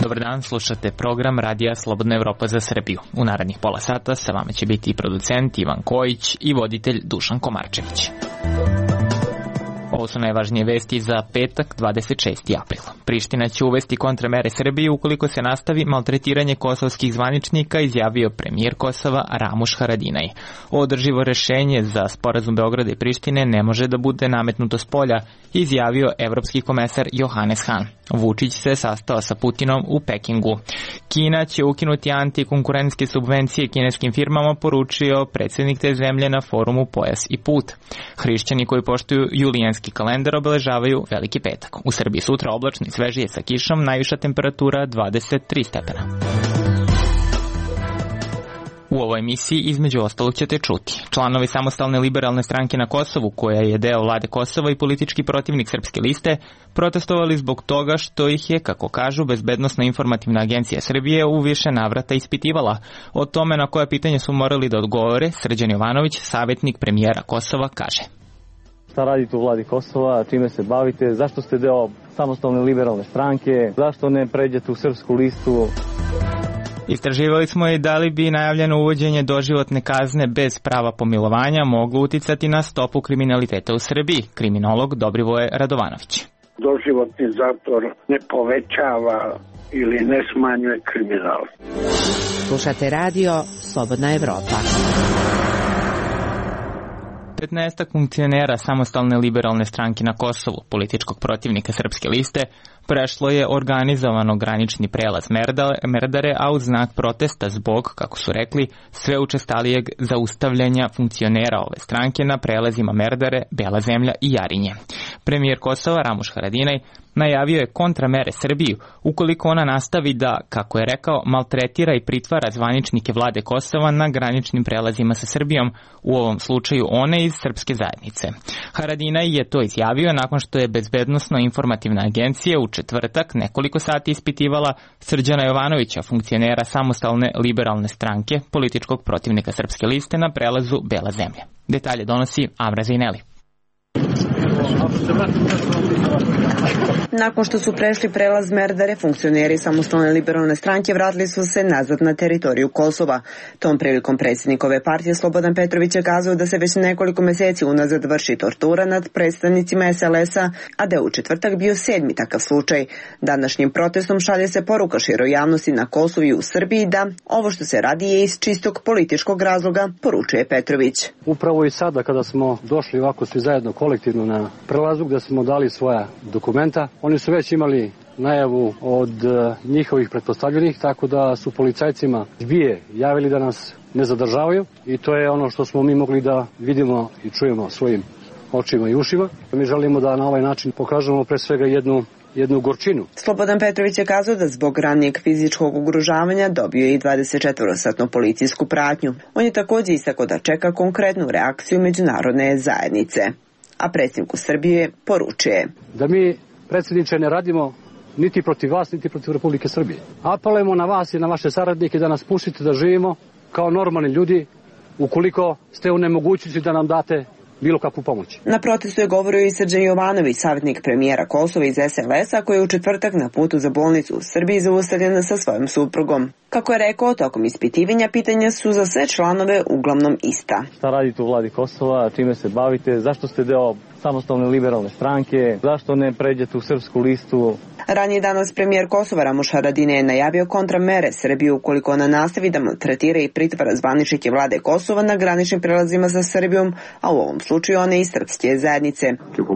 Dobar dan, slušate program Radija Slobodna Evropa za Srbiju. U narednih pola sata sa vama će biti i producent Ivan Kojić i voditelj Dušan Komarčević. Ovo su najvažnije vesti za petak, 26. april. Priština će uvesti kontramere Srbiji ukoliko se nastavi maltretiranje kosovskih zvaničnika, izjavio premijer Kosova Ramuš Haradinaj. Održivo rešenje za sporazum Beograda i Prištine ne može da bude nametnuto spolja, izjavio evropski komesar Johannes Hahn. Vučić se sastao sa Putinom u Pekingu. Kina će ukinuti antikonkurentske subvencije kineskim firmama, poručio predsjednik te zemlje na forumu Pojas i put. Hrišćani koji poštuju julijanski kalendar obeležavaju Veliki petak. U Srbiji sutra oblačno i svežije sa kišom, najviša temperatura 23 stepena. U ovoj emisiji između ostalog ćete čuti. Članovi Samostalne liberalne stranke na Kosovu, koja je deo vlade Kosova i politički protivnik Srpske liste, protestovali zbog toga što ih je, kako kažu, Bezbednosna informativna agencija Srbije u više navrata ispitivala. O tome na koje pitanje su morali da odgovore, Srđan Jovanović, savjetnik premijera Kosova, kaže: Šta radite u vladi Kosova, čime se bavite, zašto ste deo Samostalne liberalne stranke, zašto ne pređete u Srpsku listu? Istraživali smo i da li bi najavljeno uvođenje doživotne kazne bez prava pomilovanja moglo uticati na stopu kriminaliteta u Srbiji, kriminolog Dobrivoje Radovanović. Doživotni zatvor ne povećava ili ne smanjuje kriminal. Slušate radio Slobodna Evropa. 15 funkcionera Samostalne liberalne stranke na Kosovu, političkog protivnika Srpske liste, prešlo je organizovano granični prelaz Merdare, a u znak protesta zbog, kako su rekli, sve učestalijeg zaustavljanja funkcionera ove stranke na prelazima Merdare, Bela zemlja i Jarinje. Premijer Kosova Ramuš Haradinaj najavio je kontramere Srbiju ukoliko ona nastavi da, kako je rekao, maltretira i pritvara zvaničnike vlade Kosova na graničnim prelazima sa Srbijom, u ovom slučaju one iz Srpske zajednice. Haradinaj je to izjavio nakon što je Bezbednosno informativna agencija u četvrtak nekoliko sati ispitivala Srđana Jovanovića, funkcionera Samostalne liberalne stranke, političkog protivnika Srpske liste na prelazu Bela zemlja. Detalje donosi Amra Zineli. Nakon što su prešli prelaz Merdare, funkcioneri Samostalne liberalne stranke vratili su se nazad na teritoriju Kosova. Tom prilikom predsjednikove partije Slobodan Petrović je kazao da se već nekoliko meseci unazad vrši tortura nad predstavnicima SLS-a, a da je u četvrtak bio 7. takav slučaj. Današnjim protestom šalje se poruka široj javnosti na Kosovu i u Srbiji da ovo što se radi je iz čistog političkog razloga, poručuje Petrović. Upravo i sada kada smo došli ovako svi zajedno kolektivno na prelazu gde smo dali svoja dokumenta, oni su već imali najavu od njihovih pretpostavljenih, tako da su policajcima zbije javili da nas ne zadržavaju i to je ono što smo mi mogli da vidimo i čujemo svojim očima i ušima. Mi želimo da na ovaj način pokažemo pre svega jednu gorčinu. Slobodan Petrović je kazao da zbog ranijeg fizičkog ugrožavanja dobio je i 24-satnu policijsku pratnju. On je također istakao da čeka konkretnu reakciju međunarodne zajednice. A predsjedniku Srbije poručuje: Da mi, predsjedniče, ne radimo niti protiv vas, niti protiv Republike Srbije. Apelujemo na vas i na vaše saradnike da nas pustite da živimo kao normalni ljudi ukoliko ste u nemogućnosti da nam date bilo kakvu pomoć. Na protestu je govorio i Srđan Jovanović, savjetnik premijera Kosova iz SLS-a, koji je u četvrtak na putu za bolnicu u Srbiji zaustavljen sa svojom suprugom. Kako je rekao, tokom ispitivanja pitanja su za sve članove uglavnom ista. Šta radite u vladi Kosova, čime se bavite, zašto ste deo Samostalne liberalne stranke, zašto ne pređete u Srpsku listu? Ranije danas premijer Kosova Ramuš Haradinaj je najavio kontramere Srbije ukoliko ona nastavi da maltretira i pritvara zvaničnike vlade Kosova na graničnim prelazima sa Srbijom, a u ovom slučaju one iz Srpske zajednice.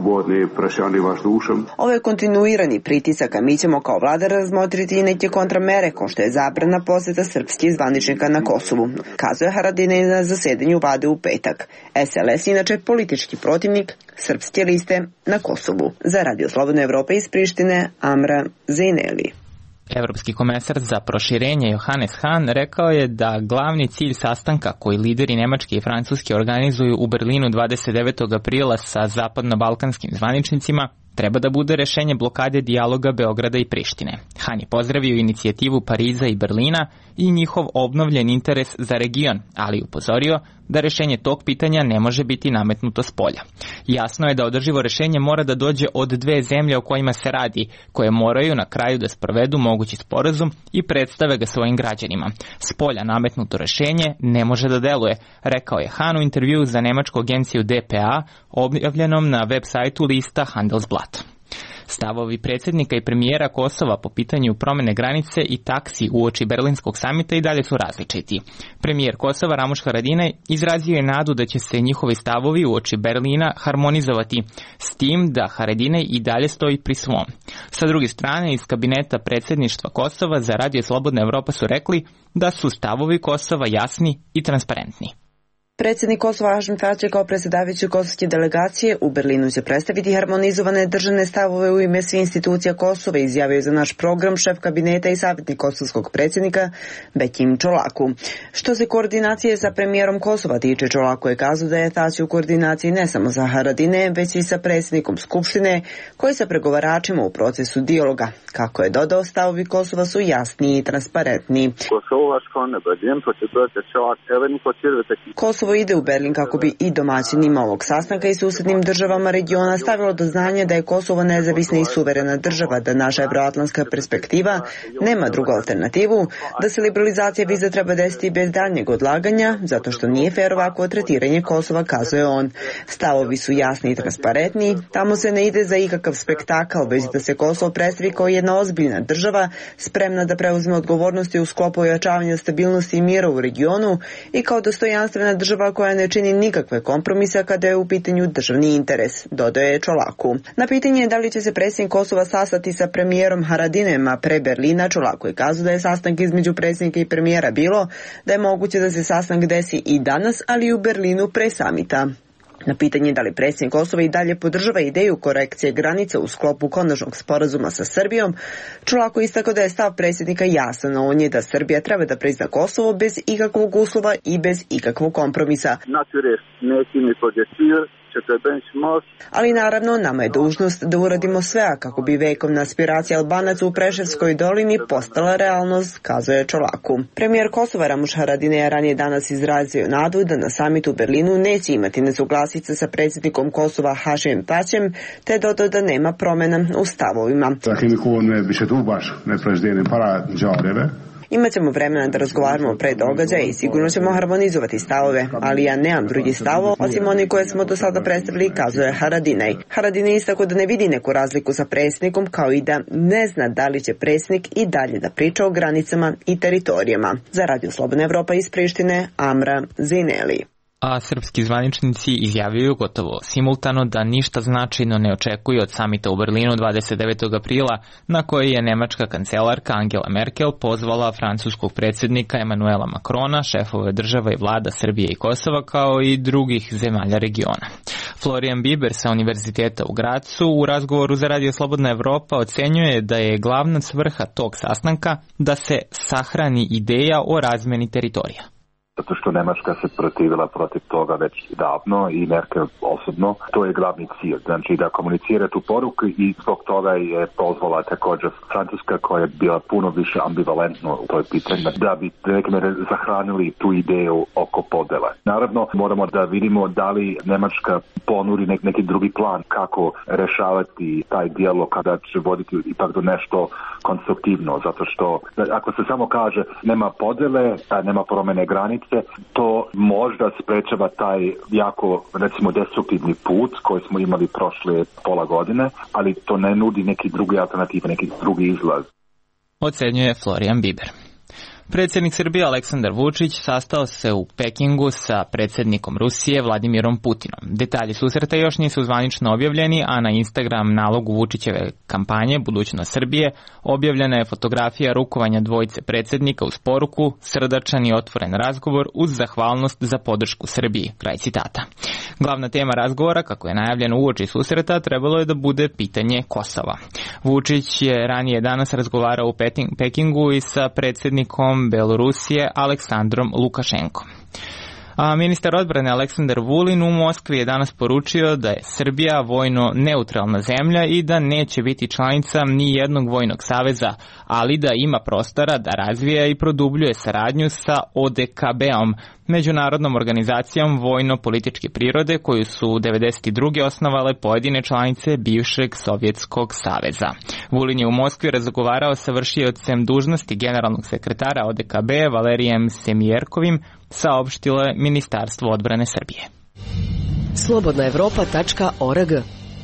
Ovo je kontinuirani pritisak, a mi ćemo kao vlada razmotriti i neke kontramere, kao što je zabrana poseta srpskih zvaničnika na Kosovu, kazuje Haradinaj na zasedanju vlade u petak. SLS inače politički protivnik Srpske liste na Kosovu. Za Radio Slobodna Evropa iz Prištine, Amra Zineli. Evropski komesar za proširenje Johannes Hahn rekao je da glavni cilj sastanka koji lideri Nemačke i Francuske organizuju u Berlinu 29. aprila sa zapadno-balkanskim zvaničnicima treba da bude rešenje blokade dijaloga Beograda i Prištine. Hahn je pozdravio inicijativu Pariza i Berlina i njihov obnovljen interes za region, ali upozorio da rešenje tog pitanja ne može biti nametnuto s polja. Jasno je da održivo rešenje mora da dođe od dve zemlje o kojima se radi, koje moraju na kraju da sprovedu mogući sporazum i predstave ga svojim građanima. S polja nametnuto rešenje ne može da deluje, rekao je Han u intervjuu za nemačku agenciju DPA, objavljenom na web sajtu lista Handelsblatt. Stavovi predsjednika i premijera Kosova po pitanju promene granice i taksi uoči Berlinskog samita i dalje su različiti. Premijer Kosova Ramuš Haradinaj izrazio je nadu da će se njihovi stavovi uoči Berlina harmonizovati, s tim da Haradinaj i dalje stoji pri svom. Sa druge strane, iz kabineta predsjedništva Kosova za Radio Slobodna Evropa su rekli da su stavovi Kosova jasni i transparentni. Predsjednik Kosova Hašim Tači kao predsjedavajući kosovske delegacije u Berlinu će predstaviti harmonizovane državne stavove u ime svih institucija Kosova, izjavio je za naš program šef kabineta i savjetnik kosovskog predsjednika Bekim Čolaku. Što se koordinacije sa premijerom Kosova tiče, Čolaku je kazao da je Tači u koordinaciji ne samo sa Haradine, već i sa predsjednikom Skupštine, koji sa pregovaračima u procesu dijaloga. Kako je dodao, stavovi Kosova su jasni i transparentni. Kosovo ide u Berlin kako bi i domaćinima ovog sastanka i susednim državama regiona stavilo do znanja da je Kosovo nezavisna i suverena država, da naša evroatlantska perspektiva nema drugu alternativu, da se liberalizacija viza treba desiti bez daljnjeg odlaganja, zato što nije fer ovako tretiranje Kosova, kazuje on. Stavovi su jasni i transparentni, tamo se ne ide za ikakav spektakl, već da se Kosovo predstavi kao jedna ozbiljna država, spremna da preuzme odgovornosti u sklopu ojačavanja stabilnosti i mira u regionu i kao dostojanstvena država koja ne čini nikakve kompromise kada je u pitanju državni interes, dodaje Čolaku. Na pitanje da li će se predsjednik Kosova sastati sa premijerom Haradinem pre Berlina, Čolaku je kazao da je sastanak između predsjednika i premijera bilo, da je moguće da se sastanak desi i danas, ali i u Berlinu pre samita. Na pitanje da li predsjednik Kosova i dalje podržava ideju korekcije granica u sklopu konačnog sporazuma sa Srbijom, Čolako istakao da je stav predsjednika jasan, a on je da Srbija treba da prizna Kosovo bez ikakvog uslova i bez ikakvog kompromisa. Ali naravno, nama je dužnost da uradimo sve kako bi vekovna aspiracija Albanaca u Preševskoj dolini postala realnost, kazuje Čolaku. Premijer Kosova Ramuš Haradinaj ranije danas izrazio nadu da na samitu u Berlinu neće imati nesuglasice sa predsjednikom Kosova Hašimom Tačijem, te dodao da nema promjena u stavovima. Imaćemo vremena da razgovaramo pre događaja i sigurno ćemo harmonizovati stavove, ali ja nemam drugi stavo osim oni koje smo do sada predstavili, kazuje Haradinaj. Haradinaj istakao da ne vidi neku razliku sa predsjednikom, kao i da ne zna da li će predsjednik i dalje da priča o granicama i teritorijama. Za Radio Slobodna Evropa iz Prištine, Amra Zineli. A srpski zvaničnici izjavljaju gotovo simultano da ništa značajno ne očekuju od samita u Berlinu 29. aprila, na koji je nemačka kancelarka Angela Merkel pozvala francuskog predsjednika Emanuela Macrona, šefove država i vlada Srbije i Kosova, kao i drugih zemalja regiona. Florian Biber sa Univerziteta u Gracu u razgovoru za Radio Slobodna Evropa ocenjuje da je glavna svrha tog sastanka da se sahrani ideja o razmeni teritorija. Zato što Nemačka se protivila protiv toga već davno i Merkel osobno. To je glavni cilj, znači da komunicira tu poruku i zbog toga je pozvala također Francuska koja je bila puno više ambivalentno u toj pitanju, da bi nekome zahranili tu ideju oko podela. Naravno, moramo da vidimo da li Nemačka ponudi neki drugi plan kako rešavati taj dijalog kada će voditi ipak do nešto konstruktivno, zato što ako se samo kaže nema podele, nema promjene granice, to možda sprečava taj jako, recimo, destruktivni put koji smo imali prošle pola godine, ali to ne nudi neki drugi alternativ, neki drugi izlaz. Ocenjuje Florian Biber. Predsjednik Srbije Aleksandar Vučić sastao se u Pekingu sa predsjednikom Rusije Vladimirom Putinom. Detalji susreta još nisu zvanično objavljeni, a na Instagram nalogu Vučićeve kampanje Budućnost Srbije objavljena je fotografija rukovanja dvojice predsjednika uz poruku srdačan i otvoren razgovor uz zahvalnost za podršku Srbiji. Kraj citata. Glavna tema razgovora, kako je najavljeno uoči susreta, trebalo je da bude pitanje Kosova. Vučić je ranije danas razgovarao u Pekingu i sa predsjednikom Belorusije Aleksandrom Lukašenkom. A ministar odbrane Aleksandar Vulin u Moskvi je danas poručio da je Srbija vojno neutralna zemlja i da neće biti članica ni jednog vojnog saveza, ali da ima prostora da razvija i produbljuje saradnju sa ODKB-om, međunarodnom organizacijom vojno-političke prirode koju su 1992. osnovale pojedine članice bivšeg Sovjetskog saveza. Vulin je u Moskvi razgovarao sa vršiocem dužnosti generalnog sekretara ODKB Valerijem Semjerkovim, saopštilo je Ministarstvo odbrane Srbije. Slobodnaevropa.org.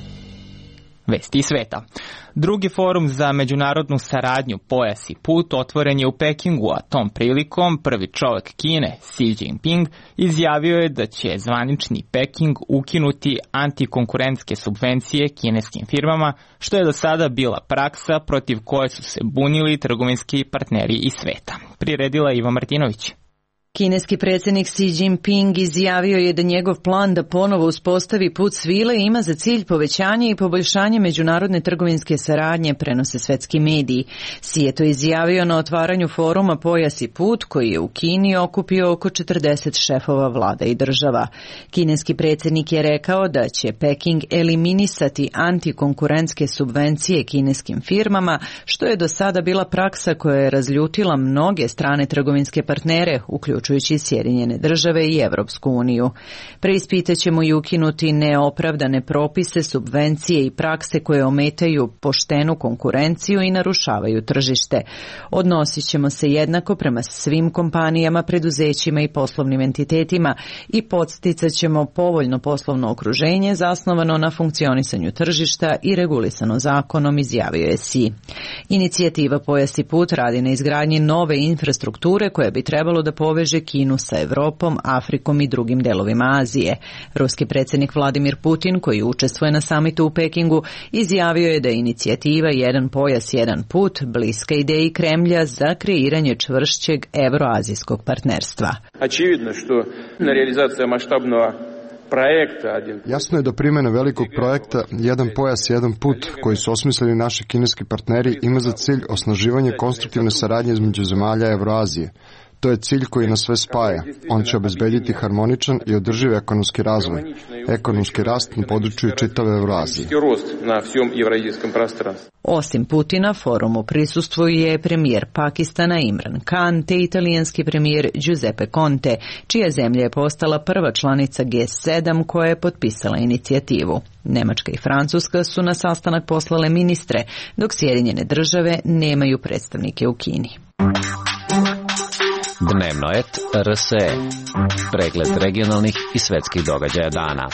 Vesti iz sveta. Drugi forum za međunarodnu saradnju Pojas i put otvoren je u Pekingu, a tom prilikom prvi čovjek Kine, Xi Jinping, izjavio je da će zvanični Peking ukinuti antikonkurentske subvencije kineskim firmama, što je do sada bila praksa protiv koje su se bunili trgovinski partneri iz sveta. Priredila Iva Martinović. Kineski predsjednik Xi Jinping izjavio je da njegov plan da ponovo uspostavi put svile ima za cilj povećanje i poboljšanje međunarodne trgovinske saradnje, prenose svetski mediji. Xi je to izjavio na otvaranju foruma Pojas i put, koji je u Kini okupio oko 40 šefova vlada i država. Kineski predsjednik je rekao da će Peking eliminisati antikonkurentske subvencije kineskim firmama, što je do sada bila praksa koja je razljutila mnoge strane trgovinske partnere, uključujući Sjedinjene države i Evropsku uniju. Preispitat ćemo i ukinuti neopravdane propise, subvencije i prakse koje ometaju poštenu konkurenciju i narušavaju tržište. Odnosit ćemo se jednako prema svim kompanijama, preduzećima i poslovnim entitetima i podsticat ćemo povoljno poslovno okruženje zasnovano na funkcionisanju tržišta i regulisano zakonom, izjavio je Xi. Inicijativa Pojas i put radi na izgradnji nove infrastrukture koja bi trebalo da poveže Kinu sa Evropom, Afrikom i drugim delovima Azije. Ruski predsjednik Vladimir Putin, koji učestvuje na samitu u Pekingu, izjavio je da je inicijativa Jedan pojas, jedan put bliska ideji Kremlja za kreiranje čvršćeg evroazijskog partnerstva. Очевидно, što na realizaciju maštabnog projekta. Jasno je da primjena velikog projekta Jedan pojas, jedan put, koji su osmislili naši kineski partneri, ima za cilj osnaživanje konstruktivne saradnje između zemalja Evroazije. To je cilj koji nas sve spaja. On će obezbediti harmoničan i održiv ekonomski razvoj, ekonomski rast na području čitave Evroazije. Osim Putina, forumu prisustvuje premijer Pakistana Imran Khan te italijanski premijer Giuseppe Conte, čija zemlja je postala prva članica G7 koja je potpisala inicijativu. Nemačka i Francuska su na sastanak poslale ministre, dok Sjedinjene države nemaju predstavnike u Kini. Dnevno et RSE. Pregled regionalnih i svetskih događaja dana.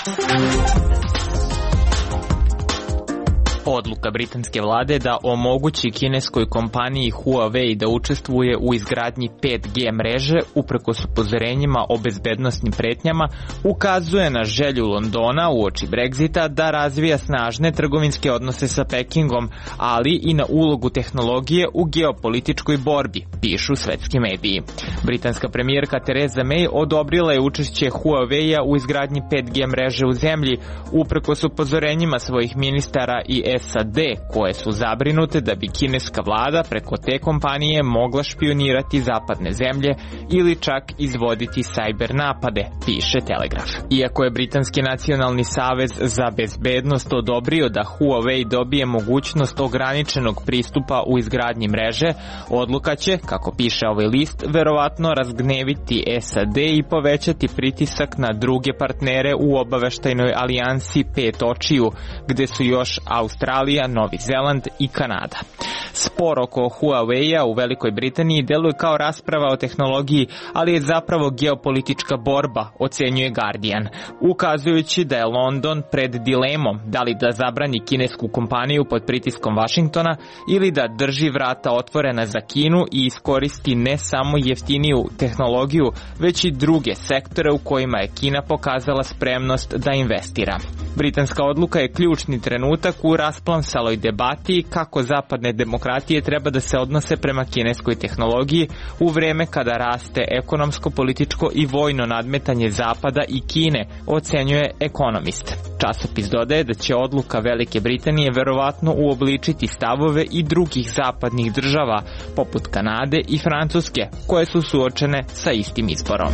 Odluka britanske vlade da omogući kineskoj kompaniji Huawei da učestvuje u izgradnji 5G mreže uprkos upozorenjima o bezbednosnim pretnjama ukazuje na želju Londona uoči Brexita da razvija snažne trgovinske odnose sa Pekingom, ali i na ulogu tehnologije u geopolitičkoj borbi, pišu svetski mediji. Britanska premijerka Theresa May odobrila je učešće Huawei-a u izgradnji 5G mreže u zemlji uprkos upozorenjima svojih ministara i SAD, koje su zabrinute da bi kineska vlada preko te kompanije mogla špionirati zapadne zemlje ili čak izvoditi cyber napade, piše Telegraf. Iako je Britanski nacionalni savez za bezbednost odobrio da Huawei dobije mogućnost ograničenog pristupa u izgradnji mreže, odluka će, kako piše ovaj list, verovatno razgneviti SAD i povećati pritisak na druge partnere u obaveštajnoj alijansi Pet očiju, gde su još Australija, Novi Zeland i Kanada. Spor oko Huawei-a u Velikoj Britaniji deluje kao rasprava o tehnologiji, ali je zapravo geopolitička borba, ocenjuje Guardian, ukazujući da je London pred dilemom da li da zabrani kinesku kompaniju pod pritiskom Vašingtona ili da drži vrata otvorena za Kinu i iskoristi ne samo jeftiniju tehnologiju, već i druge sektore u kojima je Kina pokazala spremnost da investira. Britanska odluka je ključni trenutak u rasplamsaloj debati kako zapadne demokratije treba da se odnose prema kineskoj tehnologiji u vreme kada raste ekonomsko, političko i vojno nadmetanje Zapada i Kine, ocenjuje Economist. Časopis dodaje da će odluka Velike Britanije verovatno uobličiti stavove i drugih zapadnih država, poput Kanade i Francuske, koje su suočene sa istim izborom.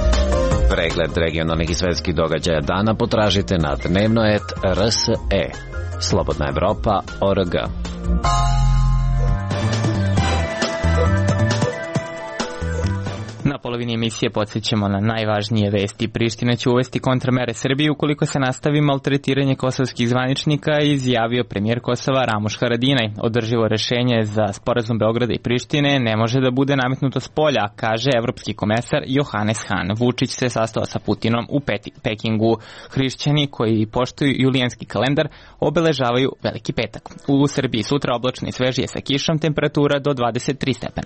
Pregled regionalnih i svetskih događaja dana potražite na dnevnoet.rs.e. Slobodnaevropa.org. polovini emisije podsjećamo na najvažnije vesti. Priština će uvesti kontramere Srbiji ukoliko se nastavi maltretiranje kosovskih zvaničnika, izjavio premijer Kosova Ramuš Haradinaj. Održivo rešenje za sporazum Beograda i Prištine ne može da bude nametnuto s polja, kaže evropski komesar Johannes Hahn. Vučić se sastao sa Putinom u Pekingu. Hrišćani koji poštuju julijanski kalendar obeležavaju Veliki petak. U Srbiji sutra oblačno i svežije sa kišom, temperatura do 23 stepena.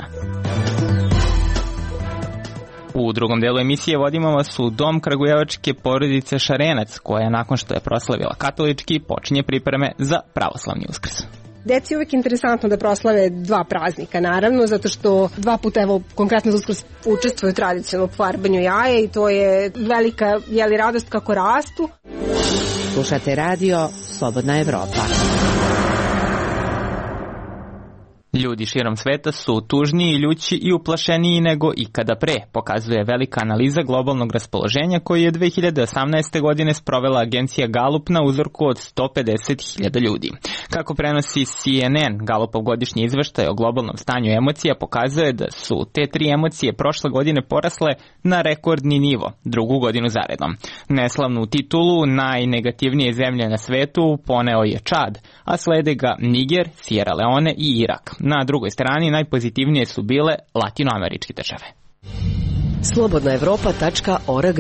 U drugom delu emisije vodimo vas u dom kragujevačke porodice Šarenac, koja nakon što je proslavila katolički počinje pripreme za pravoslavni Uskrs. Deci je uvijek interesantno da proslave dva praznika, naravno, zato što dva puta, evo, konkretno za Uskrs učestvuju tradicionalno u farbanju jaja i to je velika radost kako rastu. Slušate radio Slobodna Evropa. Ljudi širom sveta su tužniji, ljući i uplašeniji nego ikada pre, pokazuje velika analiza globalnog raspoloženja koju je 2018. godine sprovela agencija Gallup na uzorku od 150.000 ljudi. Kako prenosi CNN, Gallupov godišnji izveštaj o globalnom stanju emocija pokazuje da su te tri emocije prošle godine porasle na rekordni nivo, drugu godinu zaredom. Neslavnu titulu najnegativnije zemlje na svetu poneo je Čad, a slede ga Niger, Sierra Leone i Irak. Na drugoj strani najpozitivnije su bile latinoameričke države. slobodnaevropa.org.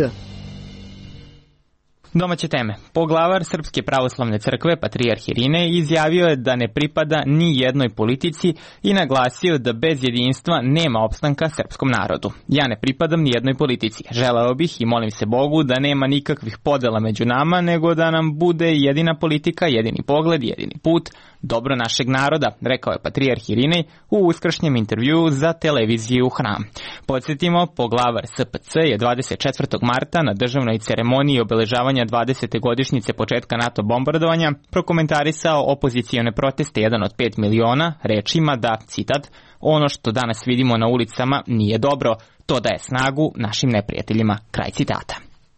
Domaće teme. Poglavar Srpske pravoslavne crkve, patrijarh Irinej, izjavio je da ne pripada ni jednoj politici i naglasio da bez jedinstva nema opstanka srpskom narodu. Ja ne pripadam ni jednoj politici. Želeo bih i molim se Bogu da nema nikakvih podela među nama, nego da nam bude jedina politika, jedini pogled, jedini put, dobro našeg naroda, rekao je patrijarh Irinej u uskršnjem intervjuu za televiziju Hram. Podsjetimo, poglavar SPC je 24. marta na državnoj ceremoniji obeležavanja 20. godišnjice početka NATO bombardovanja prokomentarisao opozicione proteste 1 od 5 miliona rečima da, citat, ono što danas vidimo na ulicama nije dobro, to daje snagu našim neprijateljima, kraj citata.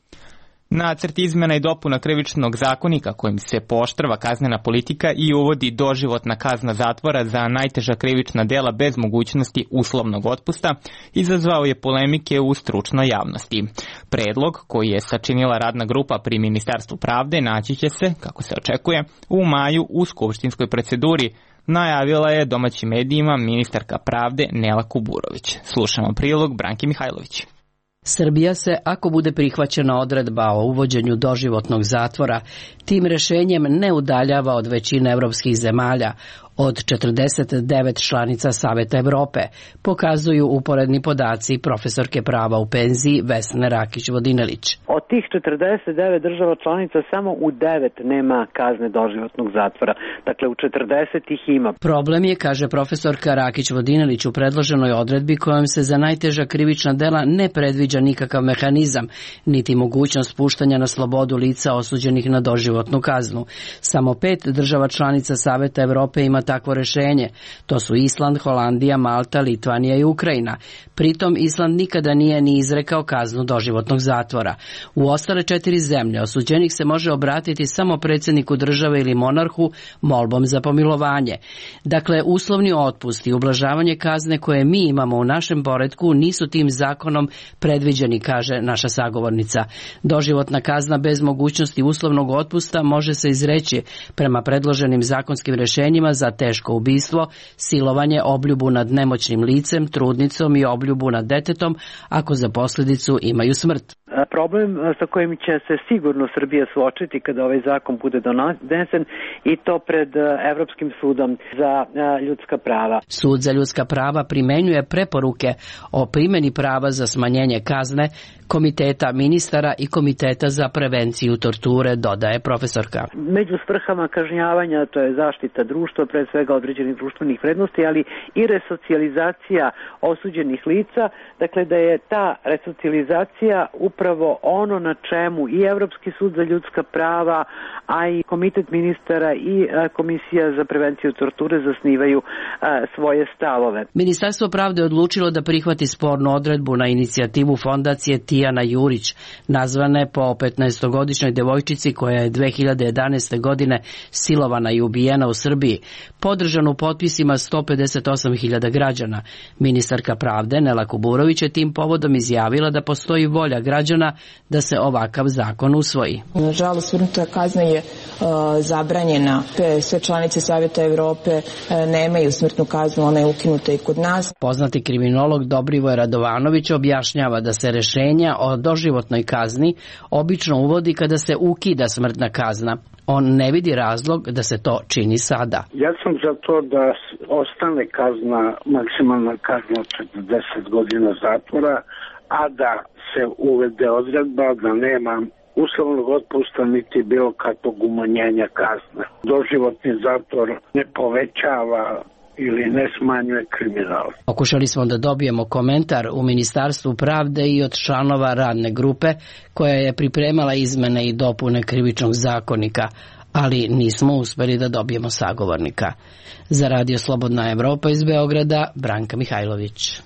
Nacrt izmena i dopuna krivičnog zakonika kojim se pooštrava kaznena politika i uvodi doživotna kazna zatvora za najteža krivična dela bez mogućnosti uslovnog otpusta izazvao je polemike u stručnoj javnosti. Predlog koji je sačinila radna grupa pri Ministarstvu pravde naći će se, kako se očekuje, u maju u skupštinskoj proceduri, najavila je domaćim medijima ministarka pravde Nela Kuburović. Slušamo prilog Branke Mihajlović. Srbija se, ako bude prihvaćena odredba o uvođenju doživotnog zatvora, tim rešenjem ne udaljava od većine evropskih zemalja, od 49 članica Saveta Evrope, pokazuju uporedni podaci profesorke prava u penziji Vesne Rakić-Vodinelić. Od tih 49 država članica samo u 9 nema kazne doživotnog zatvora. Dakle, u 40 ih ima. Problem je, kaže profesorka Rakić-Vodinelić, u predloženoj odredbi kojom se za najteža krivična dela ne predviđa nikakav mehanizam, niti mogućnost puštanja na slobodu lica osuđenih na doživotnu kaznu. Samo 5 država članica Saveta Evrope ima takvo rešenje. To su Island, Holandija, Malta, Litvanija i Ukrajina. Pritom Island nikada nije ni izrekao kaznu doživotnog zatvora. U ostale 4 zemlje osuđenih se može obratiti samo predsjedniku države ili monarhu molbom za pomilovanje. Dakle, uslovni otpust i ublažavanje kazne koje mi imamo u našem poretku nisu tim zakonom predviđeni, kaže naša sagovornica. Doživotna kazna bez mogućnosti uslovnog otpusta može se izreći prema predloženim zakonskim rešenjima za teško ubistvo, silovanje, obljubu nad nemoćnim licem, trudnicom i obljubu nad detetom, ako za posljedicu imaju smrt. Problem sa kojim će se sigurno Srbija suočiti kada ovaj zakon bude donesen i to pred Evropskim sudom za ljudska prava. Sud za ljudska prava primenjuje preporuke o primjeni prava za smanjenje kazne Komiteta ministara i Komiteta za prevenciju torture, dodaje profesorka. Među svrhama kažnjavanja to je zaštita društva, pre svega određenih društvenih vrednosti, ali i resocijalizacija osuđenih lica, dakle da je ta resocijalizacija upravo ono na čemu i Evropski sud za ljudska prava, a i Komitet ministara i Komisija za prevenciju torture zasnivaju svoje stavove. Ministarstvo pravde odlučilo da prihvati spornu odredbu na inicijativu fondacije Tijana Jurić, nazvane po 15-godišnjoj devojčici koja je 2011. godine silovana i ubijena u Srbiji, podržanu potpisima 158.000 građana. Ministarka pravde Nela Kuburović je tim povodom izjavila da postoji volja građana da se ovakav zakon usvoji. Nažalost, smrtna kazna je zabranjena. Sve članice Savjeta Evrope nemaju smrtnu kaznu, ona je ukinuta i kod nas. Poznati kriminolog Dobrivoje Radovanović objašnjava da se rešenja o doživotnoj kazni obično uvodi kada se ukida smrtna kazna. On ne vidi razlog da se to čini sada. Ja sam za to da ostane kazna, maksimalna kazna od 40 godina zatvora, a da se uvede odredba da nema uslovnog otpusta niti bilo kakvog umanjenja kazne. Doživotni zatvor ne povećava ili ne smanjuje kriminal. Pokušali smo da dobijemo komentar u Ministarstvu pravde i od članova radne grupe koja je pripremala izmene i dopune Krivičnog zakonika, ali nismo uspeli da dobijemo sagovornika. Za Radio Slobodna Evropa iz Beograda, Branka Mihajlović.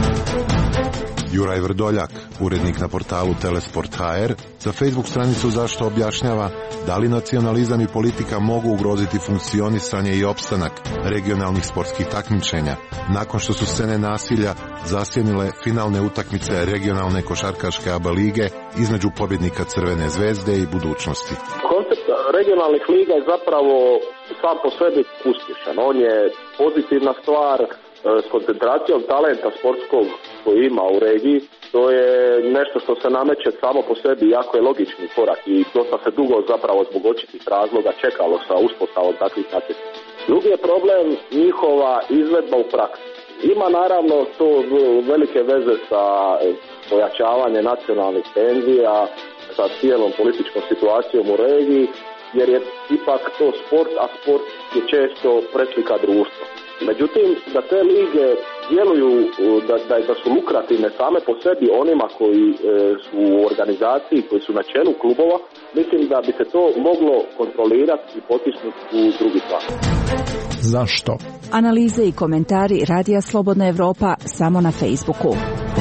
Juraj Vrdoljak, urednik na portalu Telesport.hr, za Facebook stranicu Zašto objašnjava da li nacionalizam i politika mogu ugroziti funkcionisanje i opstanak regionalnih sportskih takmičenja, nakon što su scene nasilja zasjenile finalne utakmice regionalne košarkaške ABA lige između pobjednika Crvene zvezde i Budućnosti. Koncept regionalnih liga je zapravo sam po sebi uspješan. On je pozitivna stvar. S koncentracijom talenta sportskog koji ima u regiji, to je nešto što se nameće samo po sebi, jako je logični korak i dosta se dugo zapravo zbog očitih razloga čekalo sa uspostavom takvih natjecanja. Drugi je problem njihova izvedba u praksi. Ima naravno to velike veze sa pojačavanjem nacionalnih tenzija, sa cijelom političkom situacijom u regiji, jer je ipak to sport, a sport je često preslika društva. Međutim, da te lige djeluju, da su lukrativne same po sebi onima koji su u organizaciji, koji su na čelu klubova, mislim da bi se to moglo kontrolirati i potisnuti u drugi plan. Zašto? Analize i komentari Radija Slobodna Evropa samo na Facebooku.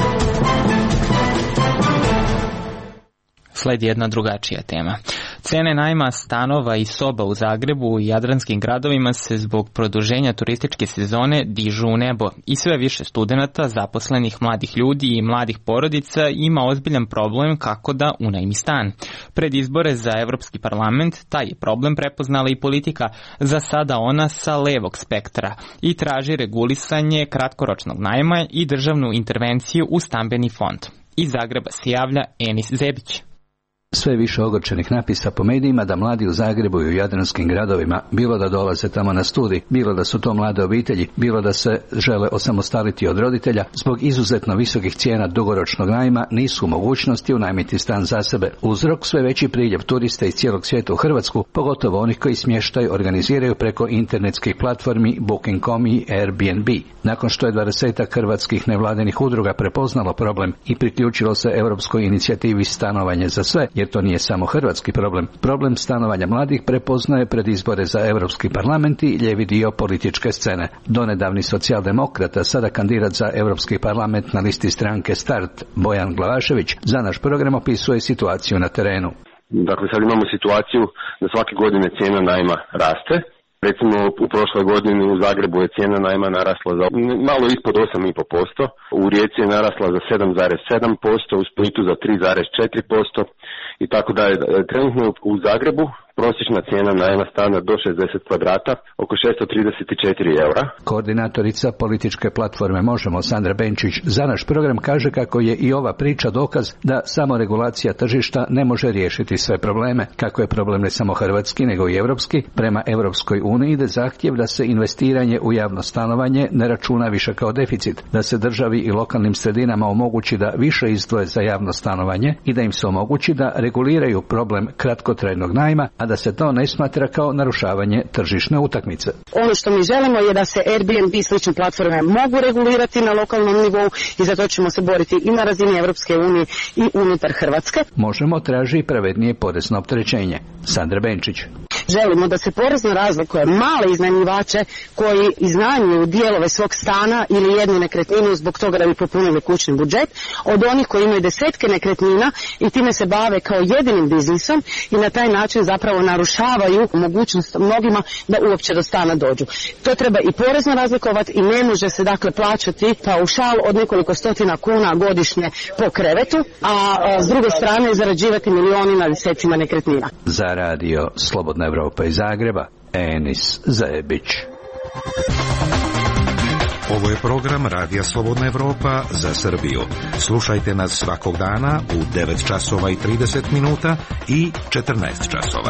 Sledi jedna drugačija tema. Cene najma stanova i soba u Zagrebu i jadranskim gradovima se zbog produženja turističke sezone dižu u nebo i sve više studenata, zaposlenih mladih ljudi i mladih porodica ima ozbiljan problem kako da unajmi stan. Pred izbore za Evropski parlament taj je problem prepoznala i politika, za sada ona sa levog spektra, i traži regulisanje kratkoročnog najma i državnu intervenciju u stambeni fond. Iz Zagreba se javlja Enis Zebić. Sve više ogorčenih napisa po medijima da mladi u Zagrebu i u jadranskim gradovima, bilo da dolaze tamo na studij, bilo da su to mlade obitelji, bilo da se žele osamostaliti od roditelja, zbog izuzetno visokih cijena dugoročnog najma nisu u mogućnosti unajmiti stan za sebe. Uzrok sve veći priljev turista iz cijelog svijeta u Hrvatsku, pogotovo onih koji smještaj organiziraju preko internetskih platformi Booking.com i Airbnb. Nakon što je 20 hrvatskih nevladinih udruga prepoznalo problem i priključilo se europskoj inicijativi Stanovanje za sve, jer to nije samo hrvatski problem. Problem stanovanja mladih prepoznaje pred izbore za Europski parlament i lijevi dio političke scene. Donedavni socijaldemokrata, sada kandidat za Europski parlament na listi stranke Start, Bojan Glavašević, za naš program opisuje situaciju na terenu. Dakle, sad imamo situaciju da svake godine cijena najma raste. Recimo, u prošloj godini u Zagrebu je cijena najma narasla za malo ispod 8,5%, u Rijeci je narasla za 7,7%, u Splitu za 3,4% i tako dalje. Trenutno u Zagrebu prosječna cijena najma stana do 60 kvadrata, oko 634 eura. Koordinatorica političke platforme Možemo, Sandra Benčić, za naš program kaže kako je i ova priča dokaz da samo regulacija tržišta ne može riješiti sve probleme. Kako je problem ne samo hrvatski, nego i europski, prema Europskoj uniji ide zahtjev da se investiranje u javno stanovanje ne računa više kao deficit, da se državi i lokalnim sredinama omogući da više izdvoje za javno stanovanje i da im se omogući da reguliraju problem kratkotrajnog najma, a da se to ne smatra kao narušavanje tržišne utakmice. Ono što mi želimo je da se Airbnb i slične platforme mogu regulirati na lokalnom nivou i za to ćemo se boriti i na razini Evropske unije i unutar Hrvatske. Možemo traži pravednije porezno opterećenje. Sandra Benčić. Želimo da se porezno razlikuje male iznajmljivače koji iznajmljuju dijelove svog stana ili jednu nekretninu zbog toga da bi popunili kućni budžet, od onih koji imaju desetke nekretnina i time se bave kao jedinim biznisom i na taj način zapravo narušavaju mogućnost mnogima da uopće do stana dođu. To treba i porezno razlikovati i ne može se dakle plaćati paušal od nekoliko stotina kuna godišnje po krevetu, a s druge strane zarađivati milioni na desecima nekretnina. Za radio Slobodna Evropa iz Zagreba, Enis Zajebić. Ovo je program Radija Slobodna Evropa za Srbiju. Slušajte nas svakog dana u 9 časova i 30 minuta i 14 časova.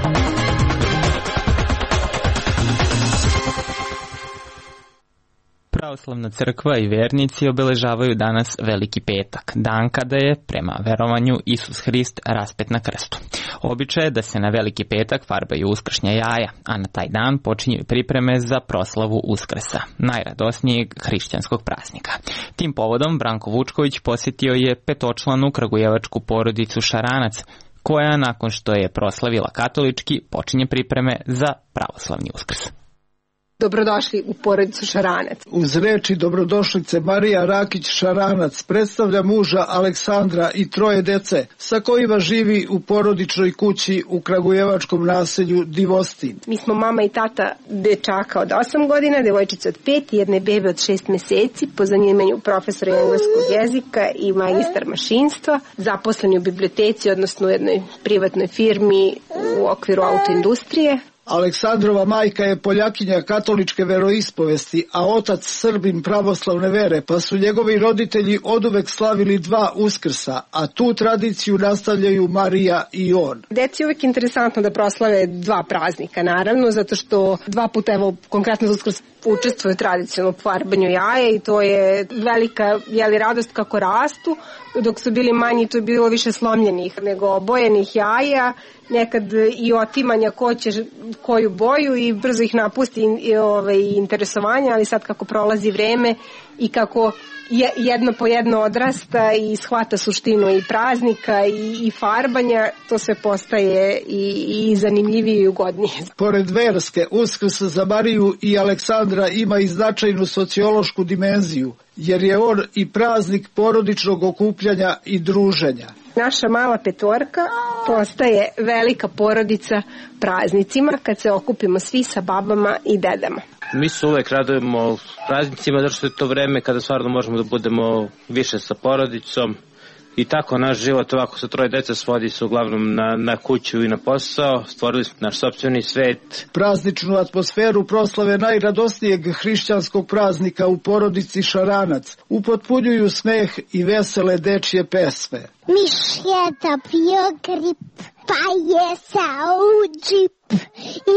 Pravoslavna crkva i vernici obeležavaju danas Veliki petak, dan kada je, prema verovanju, Isus Hrist raspet na krstu. Običaj je da se na Veliki petak farbaju uskršnja jaja, a na taj dan počinju pripreme za proslavu Uskrsa, najradosnijeg hrišćanskog praznika. Tim povodom Branko Vučković posjetio je petočlanu kragujevačku porodicu Šaranac, koja nakon što je proslavila katolički počinje pripreme za pravoslavni Uskrs. Dobrodošli u porodicu Šaranac. Uz reči dobrodošlice Marija Rakić Šaranac predstavlja muža Aleksandra i 3 dece sa kojima živi u porodičnoj kući u kragujevačkom naselju Divostin. Mi smo mama i tata dečaka od 8 godina, devojčice od 5 i jedne bebe od 6 meseci, po zanimanju profesora engleskog jezika i magistar mašinstva, zaposleni u biblioteci, odnosno u jednoj privatnoj firmi u okviru autoindustrije. Aleksandrova majka je Poljakinja katoličke veroispovesti, a otac Srbin pravoslavne vere, pa su njegovi roditelji oduvek slavili 2 Uskrsa, a tu tradiciju nastavljaju Marija i on. Deci je uvek interesantno da proslave 2 praznika, naravno, zato što 2 puta, evo, konkretno za Uskrs učestvuju tradicionalno u farbanju jaja i to je velika radost kako rastu. Dok su bili manji, to je bilo više slomljenih nego obojenih jaja, nekad i otimanja ko će koju boju i brzo ih napusti interesovanja, ali sad kako prolazi vreme i kako jedno po jedno odrasta i shvata suštinu i praznika i farbanja, to sve postaje i zanimljivije i ugodnije. Pored verske, Uskrs za Mariju i Aleksandra ima i značajnu sociološku dimenziju, jer je on i praznik porodičnog okupljanja i druženja. Naša mala petorka postaje velika porodica praznicima kad se okupimo svi sa babama i dedama. Mi se uvek radujemo praznicima zato što je to vreme kada stvarno možemo da budemo više sa porodicom i tako naš život ovako sa 3 dece svodi se uglavnom na kuću i na posao. Stvorili smo naš sopstveni svet. Prazničnu atmosferu proslave najradosnijeg hrišćanskog praznika u porodici Šaranac upotpunjuju smeh i vesele dečje pesme. Miš je dobio grip, pa je sao u džip i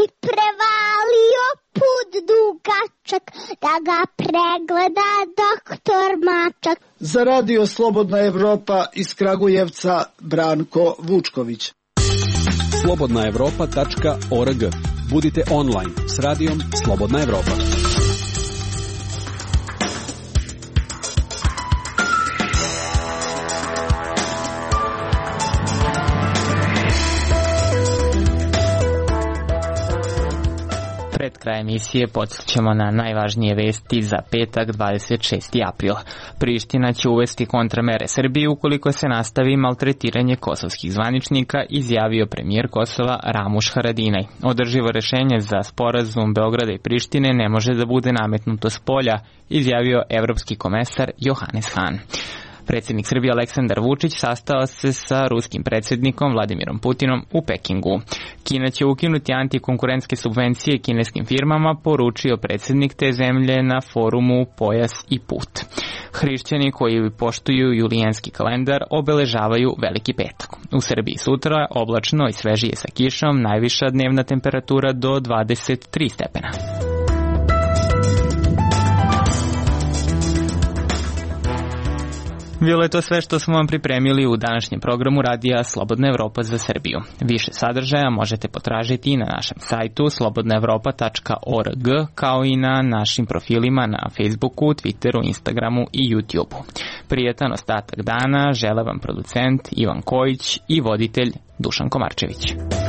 prevalio put dugačak da ga pregleda doktor Mačak. Za radio Slobodna Evropa iz Kragujevca Branko Vučković. slobodnaevropa.org. Budite online s radijom Slobodna Evropa. Pred kraj emisije podsjećamo na najvažnije vesti za petak 26. april. Priština će uvesti kontramere Srbiji ukoliko se nastavi maltretiranje kosovskih zvaničnika, izjavio premijer Kosova Ramuš Haradinaj. Održivo rešenje za sporazum Beograda i Prištine ne može da bude nametnuto s polja, izjavio evropski komesar Johannes Hahn. Predsjednik Srbije Aleksandar Vučić sastao se sa ruskim predsjednikom Vladimirom Putinom u Pekingu. Kina će ukinuti antikonkurentske subvencije kineskim firmama, poručio predsjednik te zemlje na forumu Pojas i put. Hrišćani koji poštuju julijanski kalendar obeležavaju Veliki petak. U Srbiji sutra oblačno i svežije sa kišom, najviša dnevna temperatura do 23 stepena. Bilo je to sve što smo vam pripremili u današnjem programu Radija Slobodna Evropa za Srbiju. Više sadržaja možete potražiti i na našem sajtu slobodnaevropa.org, kao i na našim profilima na Facebooku, Twitteru, Instagramu i YouTubeu. Prijetan ostatak dana žele vam producent Ivan Kojić i voditelj Dušan Komarčević.